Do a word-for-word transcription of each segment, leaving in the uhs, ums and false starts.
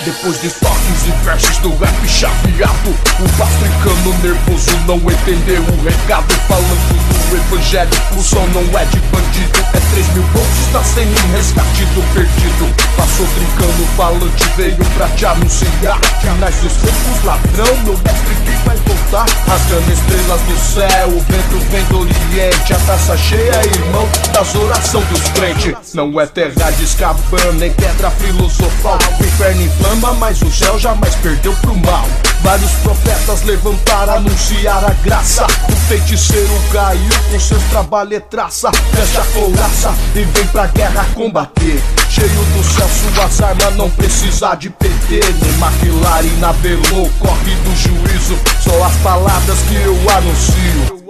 Depois de toques e versos do rap chaveado, o pastricano nervoso não entendeu o recado. Falando do evangelho, o som não é de bandido. É três mil volts, tá sem um resgate do perdido. Passou trincando, o falante veio pra te anunciar. Finais dos tempos, ladrão, meu mestre que vai voltar. Rasgando estrelas do céu, o vento vem do oriente. A taça cheia, irmão, das orações dos crentes. Não é terra de escabana, nem pedra filosofal. O inferno inflama, mas o céu jamais perdeu pro mal. Vários profetas levantaram, anunciar a graça. O feiticeiro caiu com seu trabalho e traça. Fecha a couraça e vem pra guerra combater. Cheio do céu, suas armas não precisa de P T. Nem maquilar e navelou, corre do juízo. Só as palavras que eu anuncio.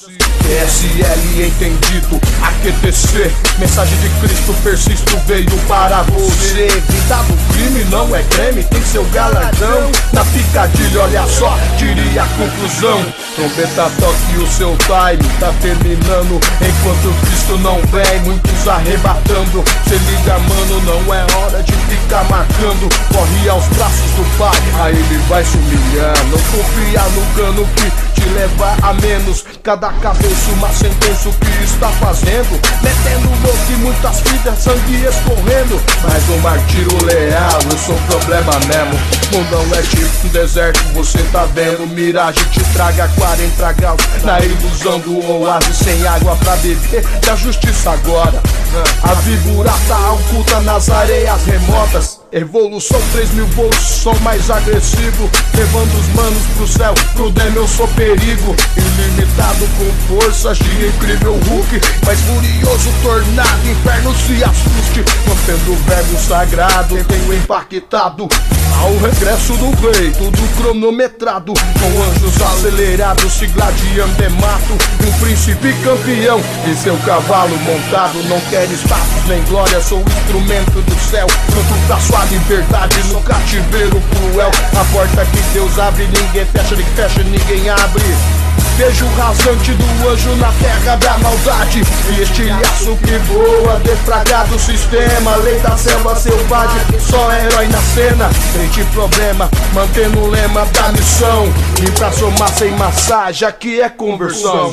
P S L entendido, A Q T C. Mensagem de Cristo, persisto, veio para você. Vida do crime não é creme, tem seu galardão. Na picadilha, olha só, tire a conclusão. Trombeta toque o seu time, tá terminando. Enquanto Cristo não vem, muitos arrebatando. Se liga, mano, não é hora de ficar marcando. Corre aos braços do Pai, aí ele vai se humilhar. Não confia no cano que te leva a menos. Cada cabeça uma sentença, o que está fazendo? Metendo louco e muitas vidas, sangue escorrendo. Mas um martírio leal, eu sou problema mesmo. Mundão é tipo um deserto, você tá vendo. Miragem te traga quarenta graus na ilusão do oásis. Sem água pra beber, da justiça agora. A víbora tá oculta nas areias remotas. Evolução três mil volts, som mais agressivo. Levando os manos pro céu, pro demo eu sou perigo. Ilimitado com forças de incrível Hulk. Mas furioso tornado, inferno se assuste. Mantendo o verbo sagrado, tenho impactado ao regresso do rei, tudo cronometrado. Com anjos acelerados, se gladiando é mato. Um príncipe campeão e seu cavalo montado. Não quer status nem glória, sou instrumento do céu. Canto pra sua liberdade no cativeiro cruel. A porta que Deus abre, ninguém fecha, ninguém fecha, ninguém abre. Vejo o rasante do anjo na terra da maldade. E estilhaço que voa, defragado o sistema. Lei da selva selvagem, só herói na cena. Sem de problema, mantendo o lema da missão. E pra somar sem massagem, aqui é conversão.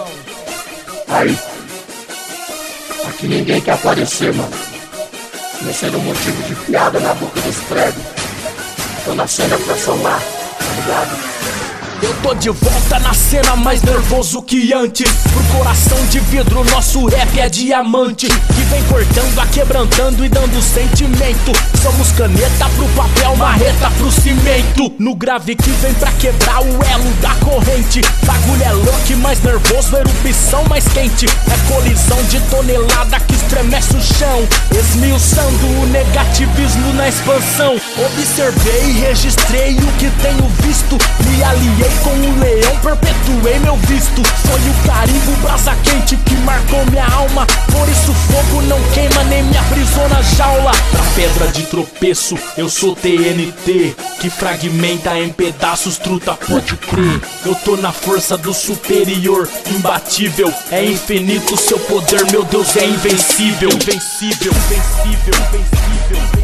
Aí, aqui ninguém quer aparecer, mano. Não sendo motivo de piada na boca dos pregos. Tô na cena pra somar, tá ligado? Eu tô de volta na cena, mais nervoso que antes. Pro coração de vidro, nosso rap é diamante. Que vem cortando, aquebrantando e dando sentimento. Somos caneta pro papel, marreta pro cimento. No grave que vem pra quebrar o elo da corrente. Bagulho é louco, mais nervoso, erupção mais quente. É colisão de tonelada que estremece o chão. Esmiuçando o negativismo na expansão. Observei e registrei o que tenho visto. Me aliei com o leão, perpetuei meu visto. Foi o carimbo brasa quente que marcou minha alma. Por isso fogo não queima nem me aprisiona na jaula. Pra pedra de tropeço, eu sou T N T, que fragmenta em pedaços, truta pode crer. Eu tô na força do superior, imbatível. É infinito seu poder, meu Deus é invencível. Invencível, invencível, invencível.